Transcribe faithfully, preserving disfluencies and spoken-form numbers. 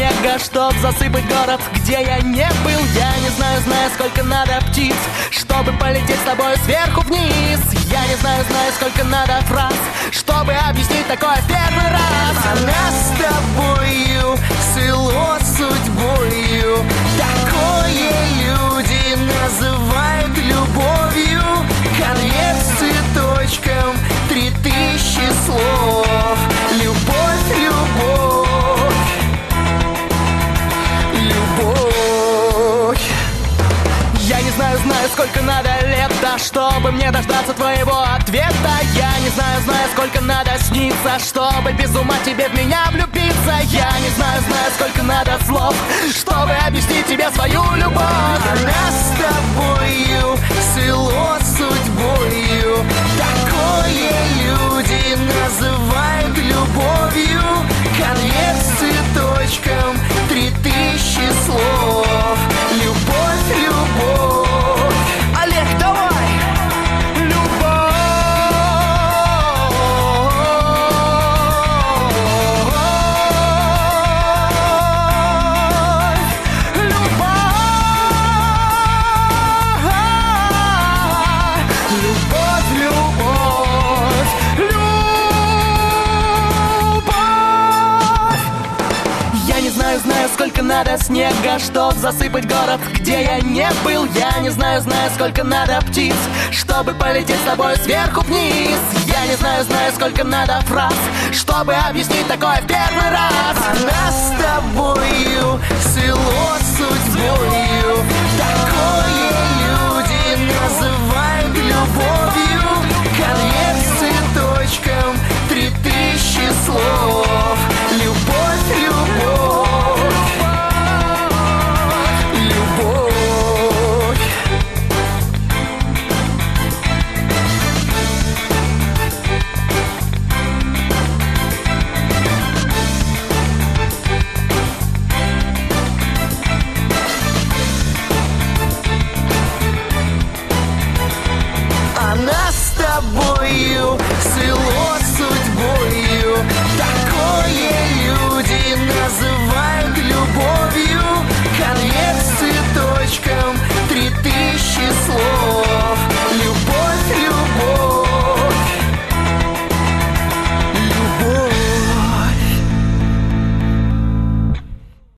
снега, чтоб засыпать город, где я не был. Я не знаю, знаю, сколько надо птиц, чтобы полететь с тобой сверху вниз. Я не знаю, знаю, сколько надо фраз, чтобы объяснить такое в первый раз. Она с тобою свело судьбою, такое люди называют любовью. Конверт с цветочком, три тысячи слов. Любовь, любовь, любовь. Я не знаю, знаю, сколько надо лет, да, чтобы мне дождаться твоего ответа. Я не знаю, знаю, сколько надо сниться, чтобы без ума тебе в меня влюбиться. Я не знаю, знаю, сколько надо слов, чтобы объяснить тебе свою любовь. Она с тобою свело судьбою, такое люди называют любовью. Конверт с цветочком, три тысячи слов. Любовь, любовь. Олег, давай! Знаю, сколько надо снега, чтоб засыпать город, где я не был. Я не знаю, знаю, сколько надо птиц, чтобы полететь с тобой сверху вниз. Я не знаю, знаю, сколько надо фраз, чтобы объяснить такое в первый раз. Она с тобой